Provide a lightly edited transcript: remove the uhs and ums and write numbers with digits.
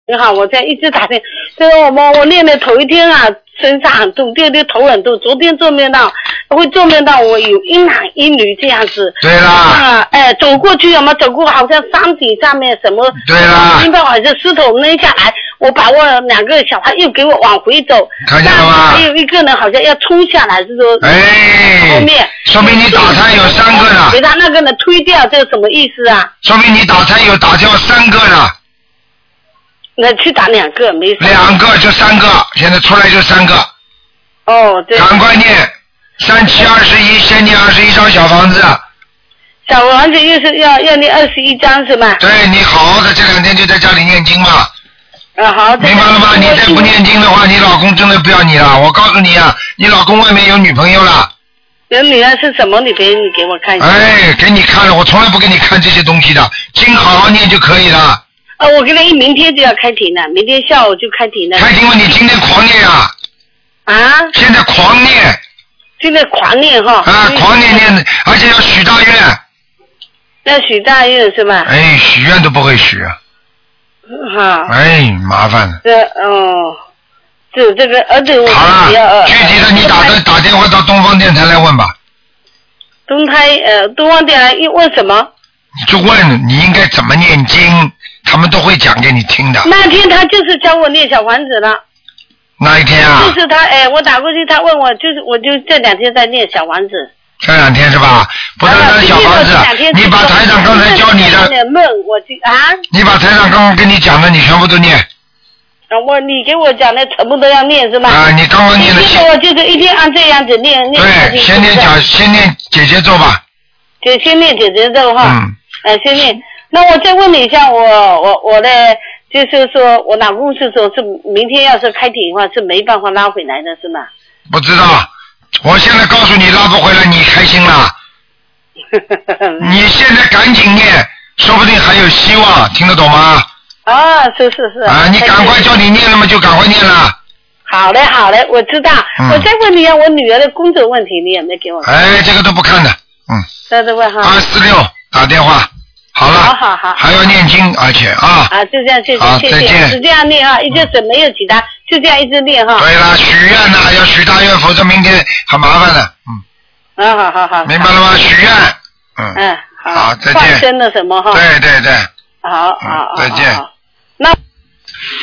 你好，我在一直打电，就是我练的头一天啊，身上很重，第二天头很重，昨天做梦到我有阴男阴女这样子。 对啦。 走过去有没有走过？好像山顶上面什么？ 对啦。 听到好像石头扔下来，我把我2个小孩又给我往回走。 看见了吗？ 还有一个人好像要冲下来，是说。后面。 说明你打胎有3个了。 给他那个人推掉，这是什么意思啊？ 说明你打胎有打掉3个了。 那去打2个没事。 2个就3个，现在出来就3个。 哦，对。 赶快念，3721，先念21张小房子。 小房子又是要念21张是吗？ 对，你好好的这2天就在家里念经嘛。 好。 明白了吗？你再不念经的话，你老公真的不要你了。我告诉你啊，你老公外面有女朋友了。 有女儿是什么女朋友？你给我看一下。 给你看了，我从来不给你看这些东西的，经好好念就可以了。 我跟你明天就要开庭了，明天下午就开庭了。 开庭了，你今天狂念啊？现在狂念。 现在狂念哈。 狂念，而且要许大愿。 要许大愿是吧？ 许愿都不会许啊。 好。 麻烦了。 这个儿子我。 好了，具体的你打电话到东方电台来问吧。 东方电台问什么？ 就问你应该怎么念经，他们都会讲给你听的。 那天他就是教我念小房子了。 哪一天啊？ 就是他，我打过去，他问我，我就这2天在念小房子。 这2天是吧？不单单小房子，你把台长刚才教你的，你把台长刚刚跟你讲的，你全部都念。 你给我讲的全部都要念是吗？ 你刚刚念的。 我就是一定按这样子念。 对，先念姐姐咒吧。 先念姐姐咒哈。先念。那我再问你一下，我的就是说我老公是说是明天要是开庭的话是没办法拉回来的是吗？ 不知道，我现在告诉你拉不回来，你开心了。你现在赶紧念，说不定还有希望，听得懂吗？ 是。 你赶快叫你念了嘛，就赶快念了。 好嘞，我知道。我再问你我女儿的工作问题，你有没有给我看？ 这个都不看的。 这都问哈。 246打电话。好了。 好。 还要念经，而且就这样，谢谢。 好，再见。 是这样念啊，一直是没有其他，就这样一直念哈。 对了，许愿呐，要许大愿，否则明天很麻烦的。 好。 明白了吗？许愿。 好。 好，再见。 放生的什么哈？ 对。 好。 再见。 那。